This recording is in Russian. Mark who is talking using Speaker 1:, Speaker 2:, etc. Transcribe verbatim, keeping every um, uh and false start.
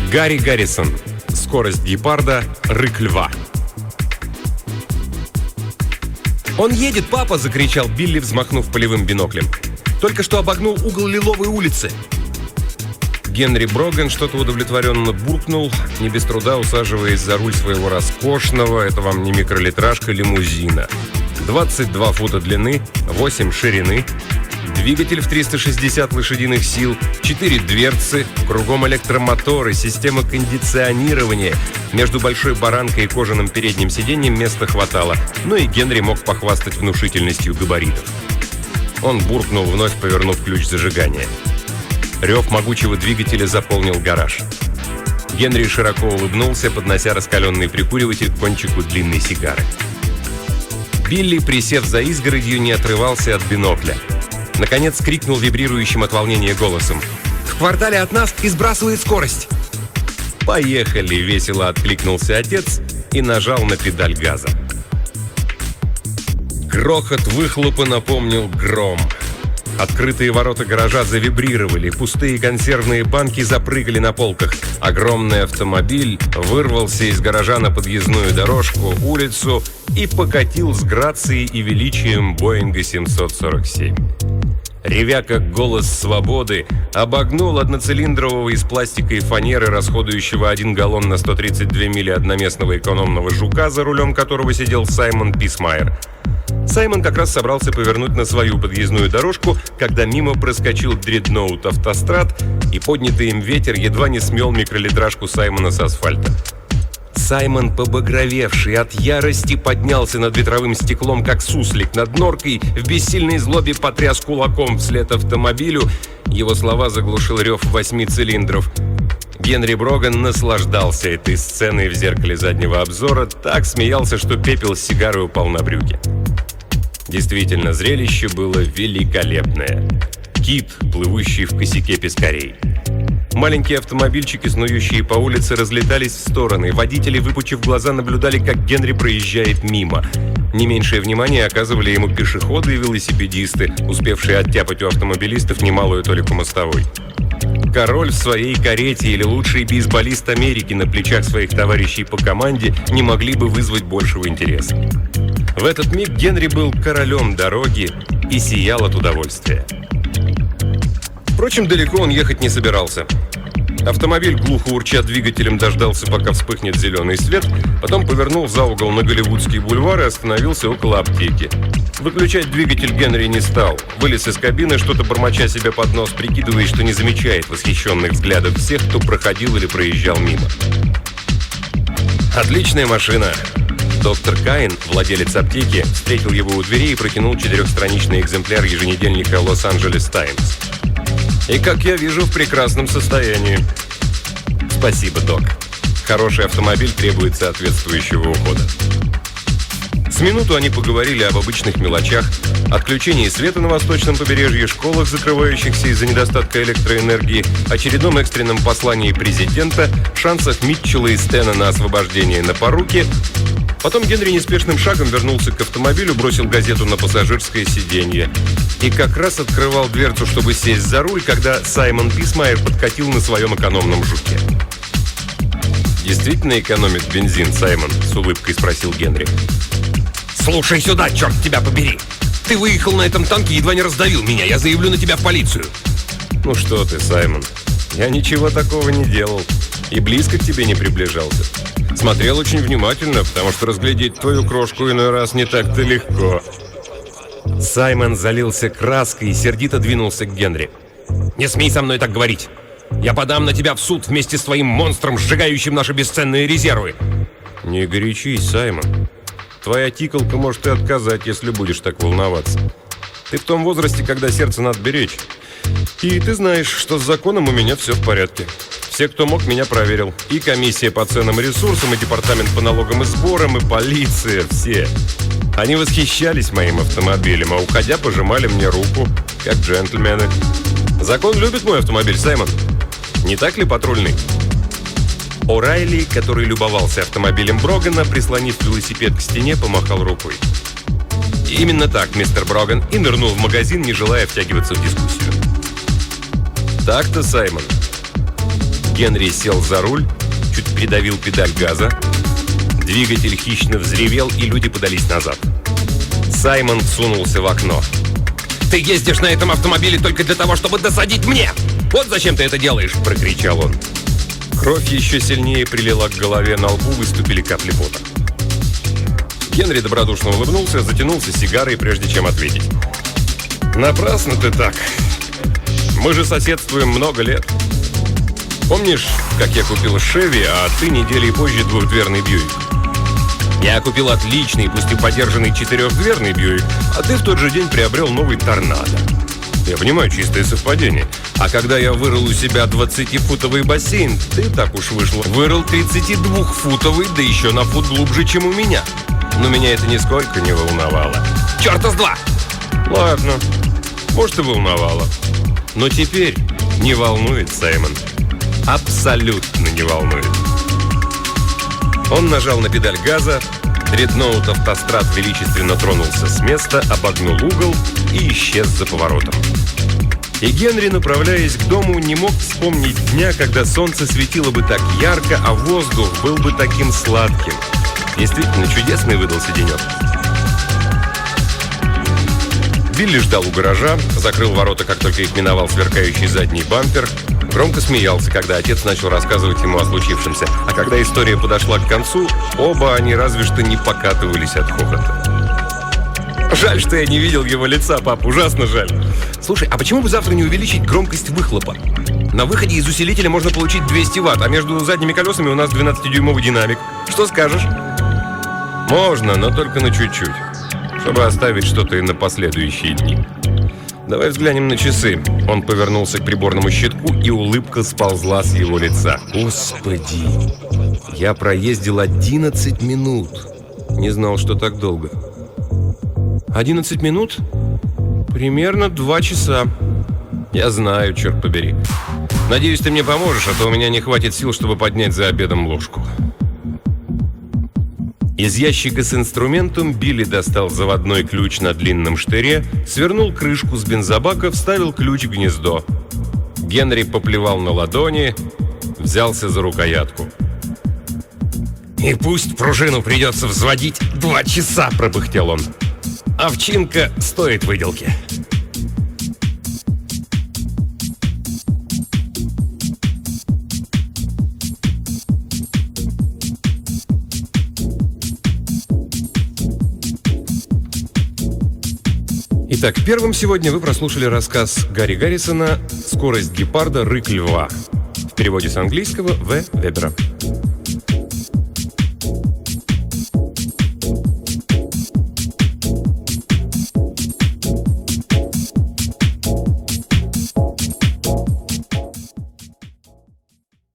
Speaker 1: Гарри Гаррисон. Скорость гепарда, рык льва. «Он едет, папа!» — закричал Билли, взмахнув полевым биноклем. «Только что обогнул угол Лиловой улицы!» Генри Броган что-то удовлетворенно буркнул, не без труда усаживаясь за руль своего роскошного, это вам не микролитражка, лимузина. двадцать два фута длины, восемь ширины, двигатель в триста шестьдесят лошадиных сил, четыре дверцы, кругом электромоторы, система кондиционирования. Между большой баранкой и кожаным передним сиденьем места хватало, но и Генри мог похвастать внушительностью габаритов. Он буркнул, вновь повернув ключ зажигания. Рев могучего двигателя заполнил гараж. Генри широко улыбнулся, поднося раскаленный прикуриватель к кончику длинной сигары. Билли, присев за изгородью, не отрывался от бинокля. Наконец крикнул вибрирующим от волнения голосом: «В квартале от нас и сбрасывает скорость!» «Поехали!» — весело откликнулся отец и нажал на педаль газа. Грохот выхлопа напомнил гром. Открытые ворота гаража завибрировали, пустые консервные банки запрыгали на полках. Огромный автомобиль вырвался из гаража на подъездную дорожку, улицу и покатил с грацией и величием Боинга семьсот сорок семь. Ревя как голос свободы, обогнул одноцилиндрового из пластика и фанеры, расходующего один галлон на сто тридцать две мили одноместного экономного жука, за рулем которого сидел Саймон Писмайер. Саймон как раз собрался повернуть на свою подъездную дорожку, когда мимо проскочил дредноут «Автострад», и поднятый им ветер едва не смел микролитражку Саймона с асфальта. Саймон, побагровевший от ярости, поднялся над ветровым стеклом, как суслик над норкой, в бессильной злобе потряс кулаком вслед автомобилю. Его слова заглушил рев восьми цилиндров. Генри Броган наслаждался этой сценой в зеркале заднего обзора, так смеялся, что пепел с сигары упал на брюки. Действительно, зрелище было великолепное. Кит, плывущий в косяке пескарей. Маленькие автомобильчики, снующие по улице, разлетались в стороны. Водители, выпучив глаза, наблюдали, как Генри проезжает мимо. Не меньшее внимание оказывали ему пешеходы и велосипедисты, успевшие оттяпать у автомобилистов немалую толику мостовой. Король в своей карете или лучший бейсболист Америки на плечах своих товарищей по команде не могли бы вызвать большего интереса. В этот миг Генри был королем дороги и сиял от удовольствия. Впрочем, далеко он ехать не собирался. Автомобиль, глухо урча двигателем, дождался, пока вспыхнет зеленый свет, потом повернул за угол на Голливудский бульвар и остановился около аптеки. Выключать двигатель Генри не стал. Вылез из кабины, что-то бормоча себе под нос, прикидывая, что не замечает восхищенных взглядов всех, кто проходил или проезжал мимо. «Отличная машина!» Доктор Каин, владелец аптеки, встретил его у двери и протянул четырехстраничный экземпляр еженедельника «Лос-Анджелес Таймс». «И, как я вижу, в прекрасном состоянии». «Спасибо, док. Хороший автомобиль требует соответствующего ухода». С минуту они поговорили об обычных мелочах: отключении света на восточном побережье, школах, закрывающихся из-за недостатка электроэнергии, очередном экстренном послании президента, шансах Митчелла и Стена на освобождение на поруки. Потом Генри неспешным шагом вернулся к автомобилю, бросил газету на пассажирское сиденье и как раз открывал дверцу, чтобы сесть за руль, когда Саймон Писмайер подкатил на своем экономном жуке. «Действительно экономит бензин, Саймон?» — с улыбкой спросил Генри.
Speaker 2: «Слушай сюда, черт тебя побери! Ты выехал на этом танке, едва не раздавил меня. Я заявлю на тебя в полицию!»
Speaker 1: «Ну что ты, Саймон, я ничего такого не делал и близко к тебе не приближался. Смотрел очень внимательно, потому что разглядеть твою крошку иной раз не так-то легко». Саймон залился краской и сердито двинулся к Генри.
Speaker 2: «Не смей со мной так говорить! Я подам на тебя в суд вместе с твоим монстром, сжигающим наши бесценные резервы!»
Speaker 1: «Не горячись, Саймон. Твоя тиколка может и отказать, если будешь так волноваться. Ты в том возрасте, когда сердце надо беречь. И ты знаешь, что с законом у меня все в порядке. Все, кто мог, меня проверил. И комиссия по ценным ресурсам, и департамент по налогам и сборам, и полиция. Все. Они восхищались моим автомобилем, а уходя пожимали мне руку, как джентльмены. Закон любит мой автомобиль, Саймон. Не так ли, патрульный?» О'Райли, который любовался автомобилем Брогана, прислонив велосипед к стене, помахал рукой. «Именно так, мистер Броган», и нырнул в магазин, не желая втягиваться в дискуссию. «Так-то, Саймон». Генри сел за руль, чуть придавил педаль газа. Двигатель хищно взревел, и люди подались назад. Саймон сунулся в окно.
Speaker 2: «Ты ездишь на этом автомобиле только для того, чтобы досадить мне! Вот зачем ты это делаешь!» – прокричал он.
Speaker 1: Кровь еще сильнее прилила к голове, на лбу выступили капли пота. Генри добродушно улыбнулся, затянулся сигарой, прежде чем ответить. «Напрасно ты так. Мы же соседствуем много лет. Помнишь, как я купил Шеви, а ты недели позже двухдверный Бьюик? Я купил отличный, пусть и подержанный четырехдверный Бьюик, а ты в тот же день приобрел новый Торнадо. Я понимаю, чистое совпадение. А когда я вырыл у себя двадцатифутовый бассейн, ты, так уж вышло, вырыл тридцатидвухфутовый, да еще на фут глубже, чем у меня. Но меня это нисколько не волновало.
Speaker 2: Чёрта с два!
Speaker 1: Ладно, может и волновало. Но теперь не волнует, Саймон. Абсолютно не волнует. Он нажал на педаль газа, дредноут автострад величественно тронулся с места, обогнул угол и исчез за поворотом. И Генри, направляясь к дому, не мог вспомнить дня, когда солнце светило бы так ярко, а воздух был бы таким сладким. Действительно, чудесный выдался денек. Билли ждал у гаража, закрыл ворота, как только их миновал сверкающий задний бампер. Громко смеялся, когда отец начал рассказывать ему о случившемся. А когда история подошла к концу, оба они разве что не покатывались от хохота. «Жаль, что я не видел его лица, пап, ужасно жаль. Слушай, а почему бы завтра не увеличить громкость выхлопа? На выходе из усилителя можно получить двести ватт, а между задними колесами у нас двенадцатидюймовый динамик. Что скажешь?» «Можно, но только на чуть-чуть, чтобы оставить что-то и на последующие дни. Давай взглянем на часы». Он повернулся к приборному щитку, и улыбка сползла с его лица. «Господи, я проездил одиннадцать минут. Не знал, что так долго». «Одиннадцать минут? Примерно два часа. Я знаю, черт побери. Надеюсь, ты мне поможешь, а то у меня не хватит сил, чтобы поднять за обедом ложку». Из ящика с инструментом Билли достал заводной ключ на длинном штыре, свернул крышку с бензобака, вставил ключ в гнездо. Генри поплевал на ладони, взялся за рукоятку.
Speaker 2: «И пусть пружину придется взводить два часа!» – пропыхтел он. «Овчинка стоит выделки!»
Speaker 1: Итак, первым сегодня вы прослушали рассказ Гарри Гаррисона «Скорость гепарда, рык льва». В переводе с английского В. Вебера.